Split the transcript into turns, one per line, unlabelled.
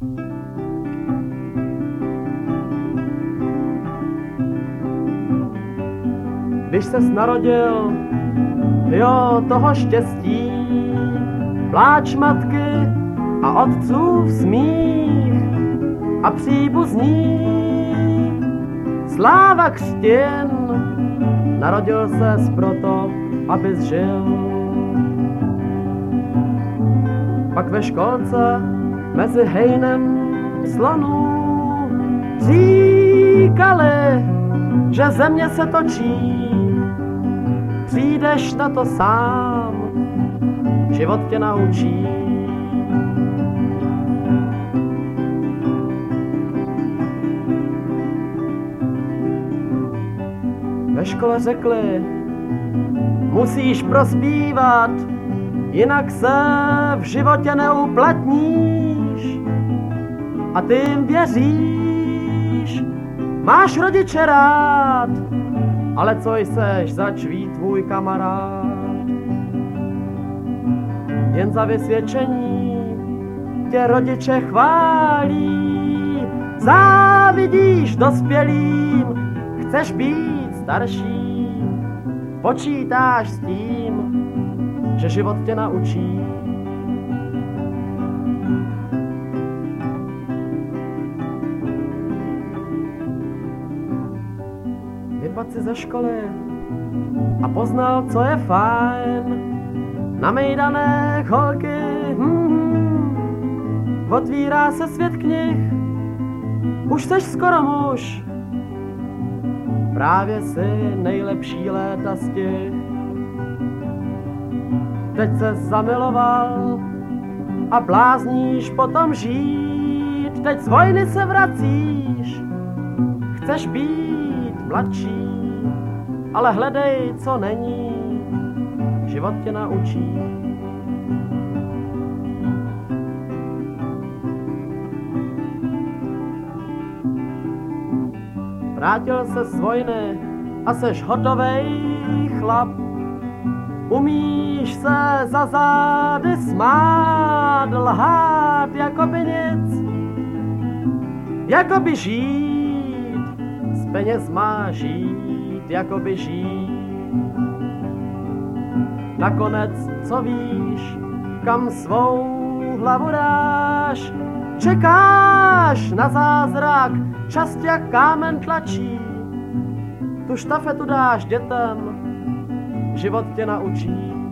Když ses narodil, jo, toho štěstí, pláč matky a otcův smích a příbuzní, sláva křtěn, narodil ses proto, abys žil. Pak ve školce mezi hejnem slonů říkali, že země se točí, přijdeš na to sám, život tě naučí. Ve škole řekli, musíš prospívat, jinak se v životě neuplatníš. A ty jim věříš, máš rodiče rád, ale co jseš zač ví tvůj kamarád. Jen za vysvědčení tě rodiče chválí, závidíš dospělým, chceš být starší, počítáš s tím, že život tě naučí. Vypad si ze školy a poznal, co je fajn. Namejdané holky, otvírá se svět knih, už seš skoro muž, právě si nejlepší léta stih. Teď se zamiloval a blázníš potom žít, teď z vojny se vracíš, chceš být mladší, ale hledej, co není, život tě naučí. Vrátil se z vojny a seš hotovej chlap, umíš se za zády smát, lhát jakoby nic, jakoby žít, s penězma žít, jakoby žít. Nakonec, co víš, kam svou hlavu dáš, čekáš na zázrak, čas tě kámen tlačí, tu štafetu dáš dětem, život tě naučí.